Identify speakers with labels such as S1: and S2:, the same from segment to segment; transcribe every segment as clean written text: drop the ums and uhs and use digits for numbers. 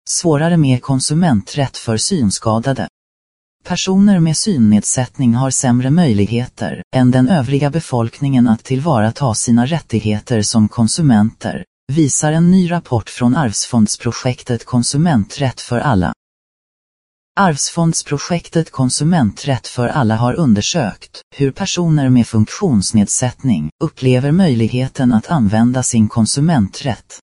S1: svårare med konsumenträtt för synskadade. Personer med synnedsättning har sämre möjligheter än den övriga befolkningen att tillvarata sina rättigheter som konsumenter, visar en ny rapport från Arvsfondsprojektet Konsumenträtt för alla. Arvsfondsprojektet Konsumenträtt för alla har undersökt hur personer med funktionsnedsättning upplever möjligheten att använda sin konsumenträtt.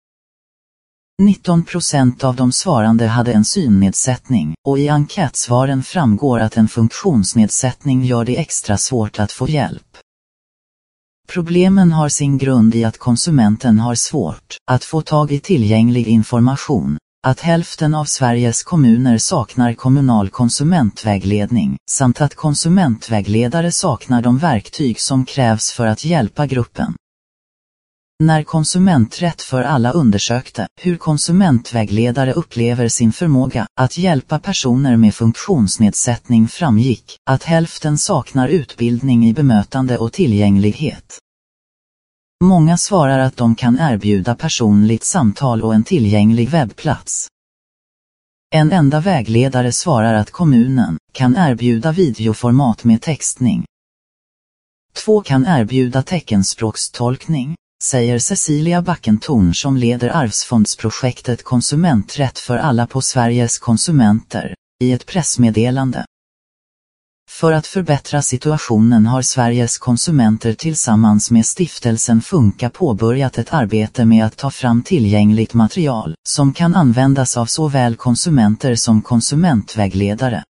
S1: 19% av de svarande hade en synnedsättning, och i enkätsvaren framgår att en funktionsnedsättning gör det extra svårt att få hjälp. Problemen har sin grund i att konsumenten har svårt att få tag i tillgänglig information, att hälften av Sveriges kommuner saknar kommunal konsumentvägledning, samt att konsumentvägledare saknar de verktyg som krävs för att hjälpa gruppen. När Konsumenträtt för alla undersökte hur konsumentvägledare upplever sin förmåga att hjälpa personer med funktionsnedsättning framgick att hälften saknar utbildning i bemötande och tillgänglighet. Många svarar att de kan erbjuda personligt samtal och en tillgänglig webbplats. En enda vägledare svarar att kommunen kan erbjuda videoformat med textning. 2 kan erbjuda teckenspråkstolkning, säger Cecilia Backentorn som leder Arvsfondsprojektet Konsumenträtt för alla på Sveriges konsumenter, i ett pressmeddelande. För att förbättra situationen har Sveriges konsumenter tillsammans med stiftelsen Funka påbörjat ett arbete med att ta fram tillgängligt material som kan användas av såväl konsumenter som konsumentvägledare.